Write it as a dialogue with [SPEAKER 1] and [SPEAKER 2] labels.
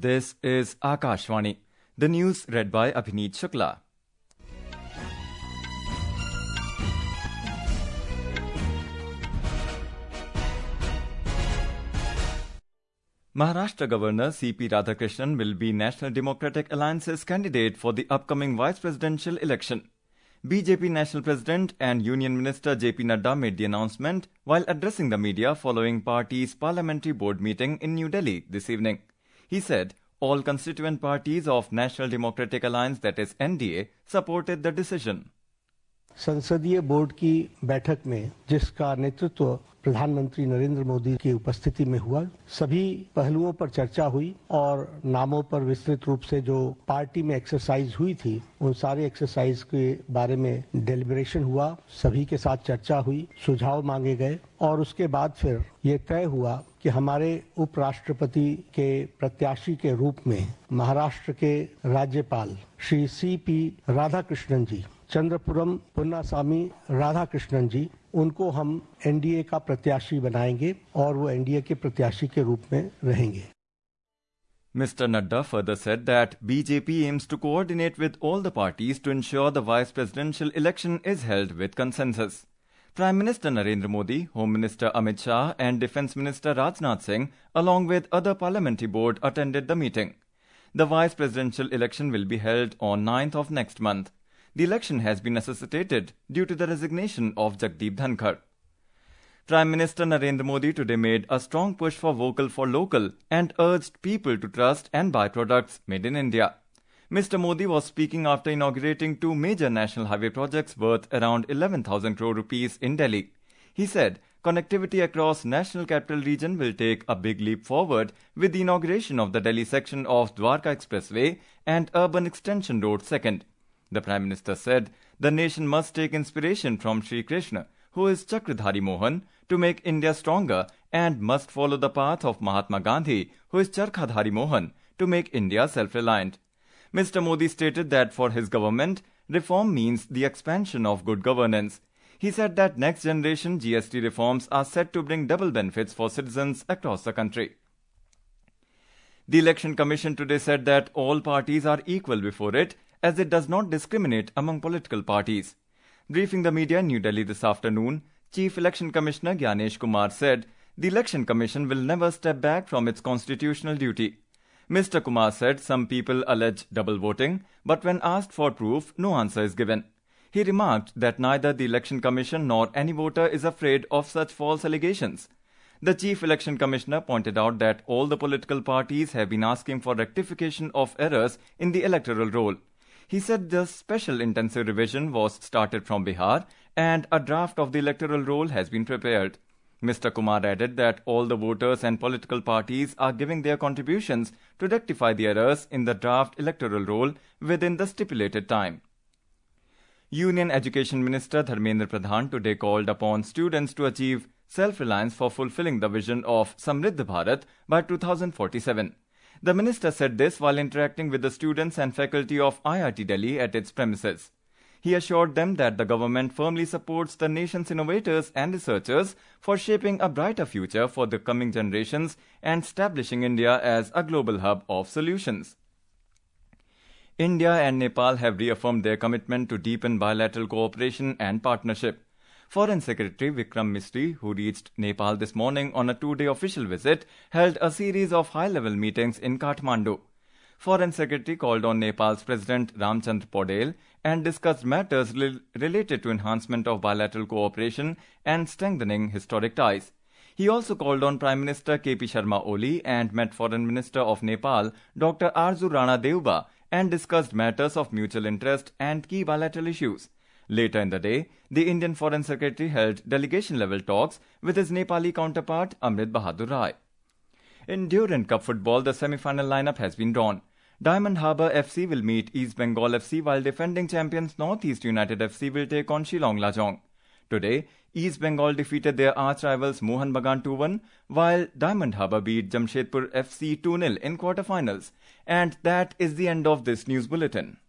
[SPEAKER 1] This is Akashvani. The news read by Abhineet Shukla. Maharashtra Governor C.P. Radhakrishnan will be National Democratic Alliance's candidate for the upcoming vice presidential election. BJP National President and Union Minister J.P. Nadda made the announcement while addressing the media following party's parliamentary board meeting in New Delhi this evening. He said all constituent parties of National Democratic Alliance, that is NDA, supported the decision.
[SPEAKER 2] संसदीय board की बैठक में जिसका नेतृत्व प्रधानमंत्री नरेंद्र मोदी की उपस्थिति में हुआ, सभी पहलुओं पर चर्चा हुई और नामों पर विस्तृत रूप से जो पार्टी में एक्सरसाइज हुई थी, उन सारे एक्सरसाइज के बारे में डेलिब्रेशन हुआ, सभी के साथ चर्चा हुई, सुझाव मांगे गए और उसके बाद फिर ये तय हुआ कि हमारे उपराष्ट्रपति के प्रत्याशी के रूप में महाराष्ट्र के राज्यपाल श्री C.P. राधाकृष्णन जी, चंद्रपुरम पुन्नास्वामी राधाकृष्णन जी, उनको हम एनडीए का प्रत्याशी बनाएंगे और वो एनडीए के प्रत्याशी के रूप में रहेंगे.
[SPEAKER 1] Mr. Nadda further said that BJP aims to coordinate with all the parties to ensure the vice presidential election is held with consensus. Prime Minister Narendra Modi, Home Minister Amit Shah and Defence Minister Rajnath Singh, along with other parliamentary board, attended the meeting. The vice presidential election will be held on 9th of next month. The election has been necessitated due to the resignation of Jagdeep Dhankar. Prime Minister Narendra Modi today made a strong push for vocal for local and urged people to trust and buy products made in India. Mr. Modi was speaking after inaugurating two major national highway projects worth around 11,000 crore rupees in Delhi. He said connectivity across National Capital Region will take a big leap forward with the inauguration of the Delhi section of Dwarka Expressway and Urban Extension Road 2nd. The Prime Minister said the nation must take inspiration from Sri Krishna, who is Chakradhari Mohan, to make India stronger, and must follow the path of Mahatma Gandhi, who is Charkhadhari Mohan, to make India self-reliant. Mr. Modi stated that for his government, reform means the expansion of good governance. He said that next generation GST reforms are set to bring double benefits for citizens across the country. The Election Commission today said that all parties are equal before it, as it does not discriminate among political parties. Briefing the media in New Delhi this afternoon, Chief Election Commissioner Gyanesh Kumar said the Election Commission will never step back from its constitutional duty. Mr. Kumar said some people allege double voting, but when asked for proof, no answer is given. He remarked that neither the Election Commission nor any voter is afraid of such false allegations. The Chief Election Commissioner pointed out that all the political parties have been asking for rectification of errors in the electoral roll. He said the special intensive revision was started from Bihar and a draft of the electoral roll has been prepared. Mr. Kumar added that all the voters and political parties are giving their contributions to rectify the errors in the draft electoral roll within the stipulated time. Union Education Minister Dharmendra Pradhan today called upon students to achieve self-reliance for fulfilling the vision of Samriddh Bharat by 2047. The minister said this while interacting with the students and faculty of IIT Delhi at its premises. He assured them that the government firmly supports the nation's innovators and researchers for shaping a brighter future for the coming generations and establishing India as a global hub of solutions. India and Nepal have reaffirmed their commitment to deepen bilateral cooperation and partnership. Foreign Secretary Vikram Misri, who reached Nepal this morning on a two-day official visit, held a series of high-level meetings in Kathmandu. Foreign Secretary called on Nepal's President Ramchandra Paudel and discussed matters related to enhancement of bilateral cooperation and strengthening historic ties. He also called on Prime Minister K.P. Sharma Oli and met Foreign Minister of Nepal, Dr. Arzu Rana Deuba, and discussed matters of mutual interest and key bilateral issues. Later in the day, the Indian Foreign Secretary held delegation-level talks with his Nepali counterpart Amrit Bahadur Rai. In Durand Cup football, the semi-final lineup has been drawn. Diamond Harbour FC will meet East Bengal FC, while defending champions North East United FC will take on Shillong Lajong. Today, East Bengal defeated their arch-rivals Mohan Bagan 2-1, while Diamond Harbour beat Jamshedpur FC 2-0 in quarter-finals. And that is the end of this news bulletin.